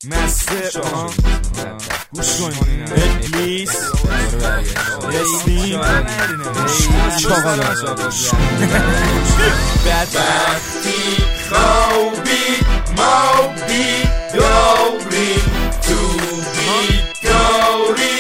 مسته گوش کنیم ابلیس اسلیم چاقالا بدبختی خوابی ما بیداری تو بیداری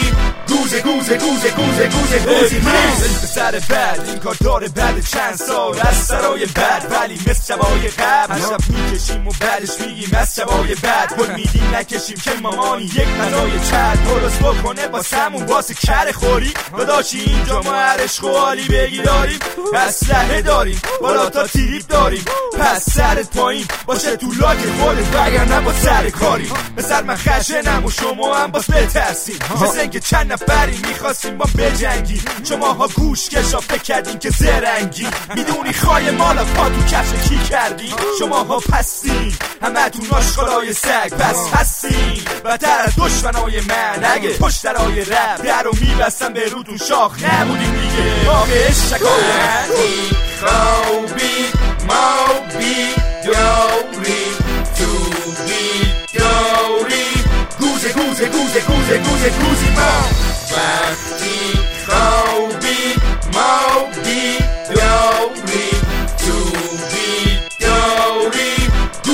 گوزه سر بد این کار داره بعد چند سال از سرای بد ولی مثل شبای قبل هر شب میکشیم و بعدش میگیم از شبای بد گل میدیم نکشیم که مامانی یک غذای چد درست بکنه با سمون واسه کر خوری داداشی اینجا ما هر عشق و حالی بگی داریم اسلحه داریم بالا تا تیریب داریم پس سرت پایین باشه تو لاک خودت وگرنه با سر کاریم پسر من خشنم و شما هم باز بترسیم مثل اینکه چند نفری میخواستیم با بجنگیم شماها گوش کشا فکر کردین که زرنگی میدونی خواهی مالا پا تو کفش کی کردی شماها پستین همه تو ناشخالای سگ پس هستین بدتر از دشمنای من اگه پشترهای رب در رو میبستن به روتون شاخ نبودین دیگه آقه شکایتی خوابی ما بیداری تو بیداری گوزی ما وقتی خوابی ما بیداری تو بیداری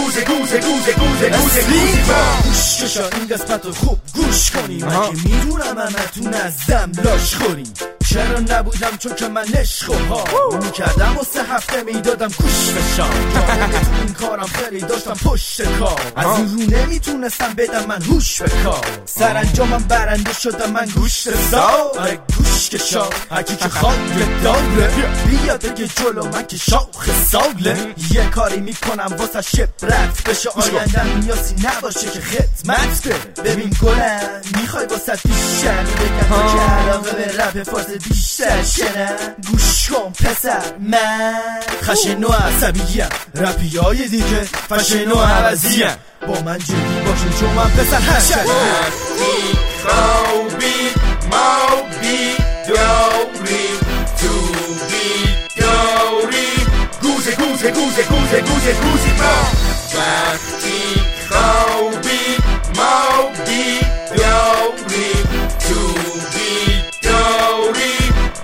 گوزی ما گوش کشا این قسمت رو خوب گوش کنیم من که میدونم همتون ازم لاش خوریم چرا نبودم چون که من عشق ها میکردم و 3 هفته میدادم گوش بشم این کارم خیلی داشتم پشت کار از این رو نمیتونستم بدم من هوش به کار سرانجامم برنده شدم من گوشت سال آره گوش کشا هرکی که خاک داره بیاد بگه جلو من که شاخ ساله یه کاری میکنم واسه شبرت بشه آیندم نیازی نباشه که خدمت بره ببین گلم میخوای واسه بیشتر بگم تو که علاقه به رپ فارس بیشتر شنم گوش کن پسر من خشن و عصبیم رپی های دیگه فشن و عوضیم با من جدی باشین چون من پسر هشت وقتی خوابی ما بیداری تو بیداری گوزی ما وقتی خوابی ما بیداری تو بیداری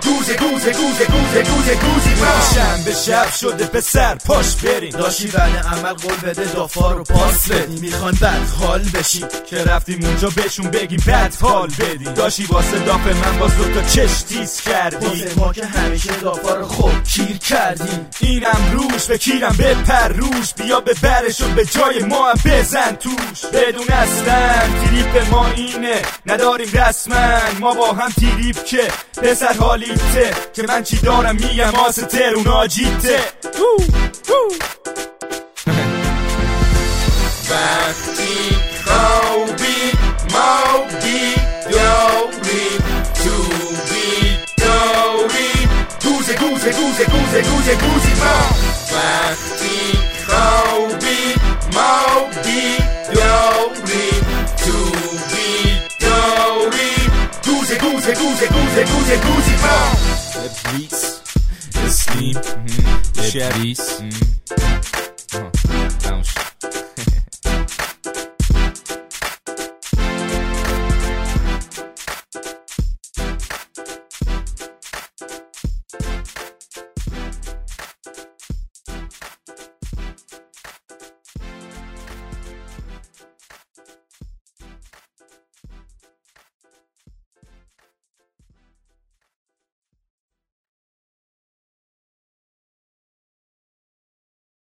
گوزی ما شنبه شب شده پسر پاش بریم داشتی بعد عمل قول بده دافا رو پاس بدی میخوان بد حال بشی که رفتیم اونجا بهشون بگیم بد حال بدی داشتی واسه دافه من باز 2 تا چش تیز کردی واسه ما که همیشه دافا رو خوب کیر کردیم اینم روش بکیرم بپر روش بیا ببرش و به جای ما هم بزن توش بدون اصلا تریپ ما اینه نداریم رسما ما با هم تریپ که پسر حالیته که من چی دارم میگم آسه ترون آجیته وقتی خوابی ما بیداری تو بیداری گوزی ما وقتی خوابی ما بیداری تو بیداری گوزی ما ابلیس اسلیم شریس